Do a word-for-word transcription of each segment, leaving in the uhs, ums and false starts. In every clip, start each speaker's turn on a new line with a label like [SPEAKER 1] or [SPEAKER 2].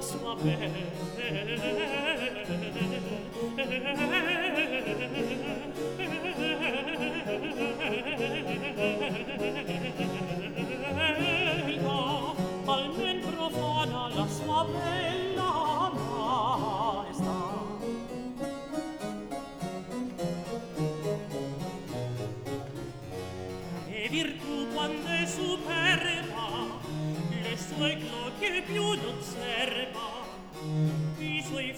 [SPEAKER 1] sua bella almen profana la sua bella maestà. E virtù quando è superba, le sue glorie più non serba, i suoi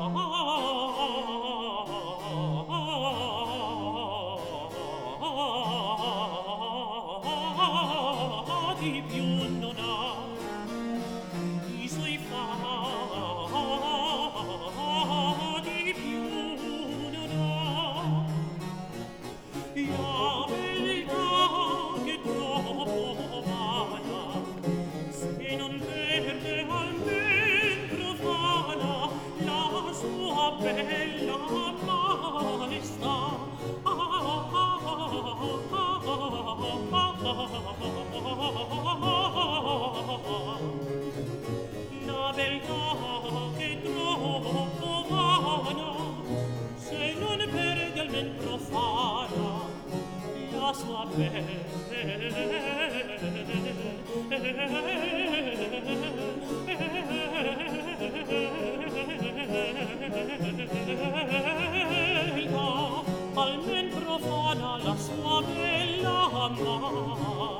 [SPEAKER 1] fati più non ha, i suoi fati più non ha. La verità che troppo vana, se non verde almen profana la sua bella maestà. La beltà che troppo vana, se non verde almen profana la sua bella almen profana la sua bella maestà.